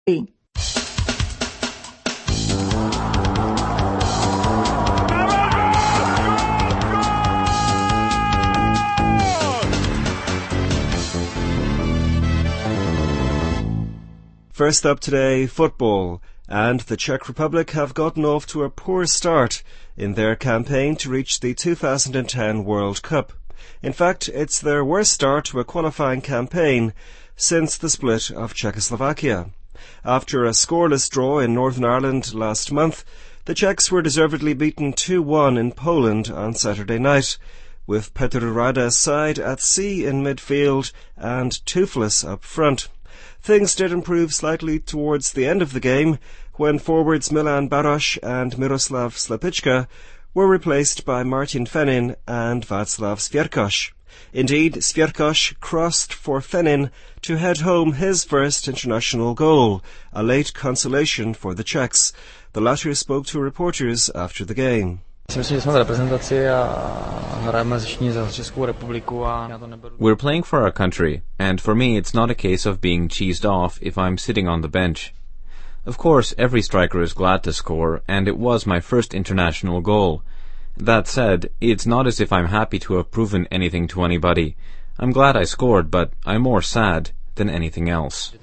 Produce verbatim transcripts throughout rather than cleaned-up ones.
First up today, football, and the Czech Republic have gotten off to a poor start in their campaign to reach the two thousand ten World Cup. In fact, it's their worst start to a qualifying campaign since the split of Czechoslovakia. After a scoreless draw in Northern Ireland last month, the Czechs were deservedly beaten two one in Poland on Saturday night, with Petr Rada's side at sea in midfield and toothless up front. Things did improve slightly towards the end of the game, when forwards Milan Baroš and Miroslav Slepicka were replaced by Martin Fenin and Václav Svěrkoš. Indeed, Svěrkoš crossed for Fenin to head home his first international goal, a late consolation for the Czechs. The latter spoke to reporters after the game. We're playing for our country, and for me it's not a case of being cheesed off if I'm sitting on the bench. Of course, every striker is glad to score, and it was my first international goal. That said, it's not as if I'm happy to have proven anything to anybody. I'm glad I scored, but I'm more sad than anything else.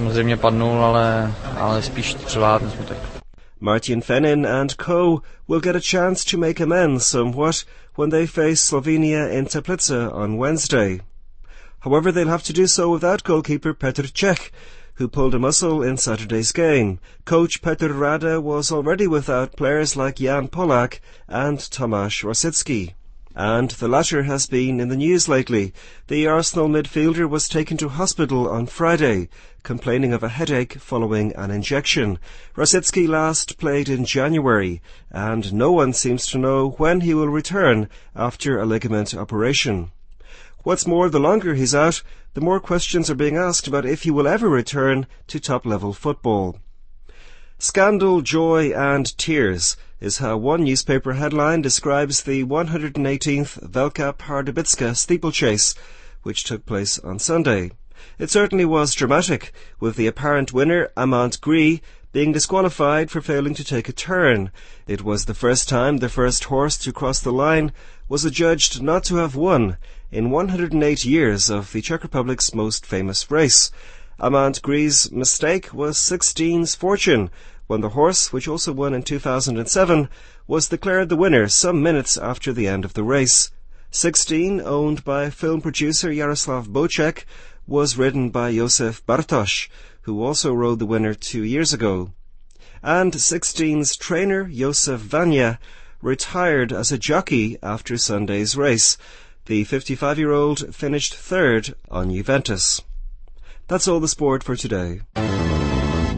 Martin Fenin and co will get a chance to make amends somewhat when they face Slovenia in Teplice on Wednesday. However, they'll have to do so without goalkeeper Petr Cech, who pulled a muscle in Saturday's game. Coach Petr Rada was already without players like Jan Polak and Tomáš Rosický. And the latter has been in the news lately. The Arsenal midfielder was taken to hospital on Friday, complaining of a headache following an injection. Rosický last played in January, and no one seems to know when he will return after a ligament operation. What's more, the longer he's out, the more questions are being asked about if he will ever return to top-level football. Scandal, joy and tears is how one newspaper headline describes the one hundred eighteenth Velká Pardubická steeplechase, which took place on Sunday. It certainly was dramatic, with the apparent winner, Amant Gree, being disqualified for failing to take a turn. It was the first time the first horse to cross the line was adjudged not to have won in one hundred eight years of the Czech Republic's most famous race. Amant Gree's mistake was sixteen's fortune, when the horse, which also won in two thousand seven, was declared the winner some minutes after the end of the race. sixteen, owned by film producer Jaroslav Bocek, was ridden by Josef Bartoš, who also rode the winner two years ago. And sixteen's trainer, Josef Vanya, retired as a jockey after Sunday's race. The fifty-five-year-old finished third on Juventus. That's all the sport for today.